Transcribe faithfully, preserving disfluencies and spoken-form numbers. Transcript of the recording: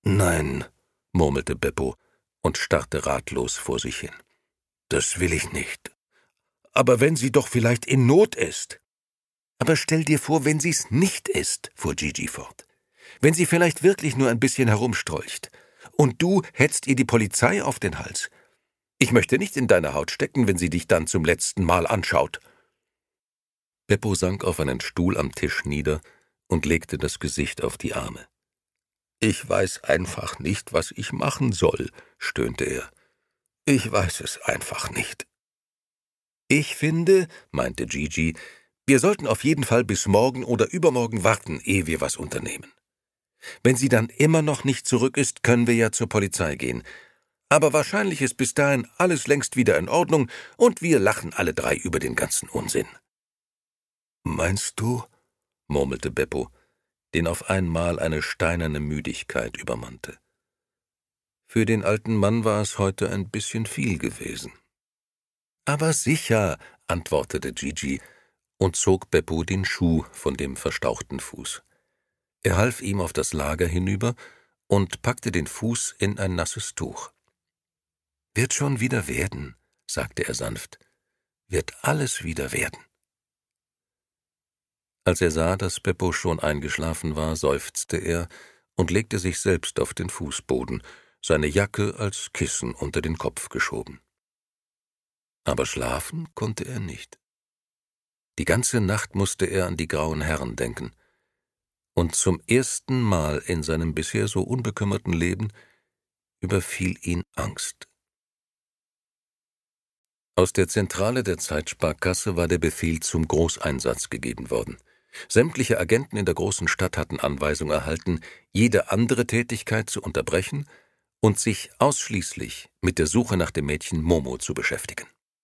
»Nein«, murmelte Beppo und starrte ratlos vor sich hin. »Das will ich nicht. Aber wenn sie doch vielleicht in Not ist.« »Aber stell dir vor, wenn sie's nicht ist«, fuhr Gigi fort. »Wenn sie vielleicht wirklich nur ein bisschen herumstrolcht. Und du hetzt ihr die Polizei auf den Hals. Ich möchte nicht in deiner Haut stecken, wenn sie dich dann zum letzten Mal anschaut.« Beppo sank auf einen Stuhl am Tisch nieder und legte das Gesicht auf die Arme. »Ich weiß einfach nicht, was ich machen soll«, stöhnte er. »Ich weiß es einfach nicht.« »Ich finde«, meinte Gigi, »wir sollten auf jeden Fall bis morgen oder übermorgen warten, ehe wir was unternehmen. Wenn sie dann immer noch nicht zurück ist, können wir ja zur Polizei gehen. Aber wahrscheinlich ist bis dahin alles längst wieder in Ordnung und wir lachen alle drei über den ganzen Unsinn.« »Meinst du?«, murmelte Beppo, den auf einmal eine steinerne Müdigkeit übermannte. Für den alten Mann war es heute ein bisschen viel gewesen. »Aber sicher«, antwortete Gigi und zog Beppo den Schuh von dem verstauchten Fuß. Er half ihm auf das Lager hinüber und packte den Fuß in ein nasses Tuch. »Wird schon wieder werden«, sagte er sanft. »Wird alles wieder werden.« Als er sah, dass Beppo schon eingeschlafen war, seufzte er und legte sich selbst auf den Fußboden, seine Jacke als Kissen unter den Kopf geschoben. Aber schlafen konnte er nicht. Die ganze Nacht musste er an die grauen Herren denken. Und zum ersten Mal in seinem bisher so unbekümmerten Leben überfiel ihn Angst. Aus der Zentrale der Zeitsparkasse war der Befehl zum Großeinsatz gegeben worden. Sämtliche Agenten in der großen Stadt hatten Anweisung erhalten, jede andere Tätigkeit zu unterbrechen und sich ausschließlich mit der Suche nach dem Mädchen Momo zu beschäftigen.